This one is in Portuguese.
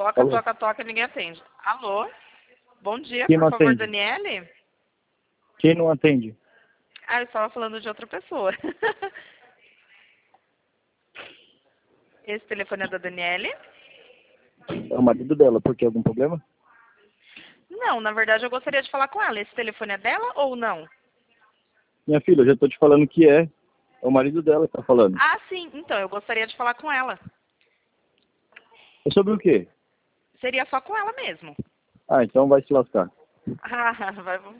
Toca, Alô? toca, toca, ninguém atende. Alô? Bom dia, Quem por não favor, atende? Daniele? Quem não atende? Ah, eu estava falando de outra pessoa. Esse telefone é da Daniele? É o marido dela, por quê? Algum problema? Não, na verdade eu gostaria de falar com ela. Esse telefone é dela ou não? Minha filha, eu já tô te falando que é. É o marido dela que tá falando. Ah, sim. Então, eu gostaria de falar com ela. É sobre o quê? Seria só com ela mesmo. Ah, então vai se lascar. Ah, vai,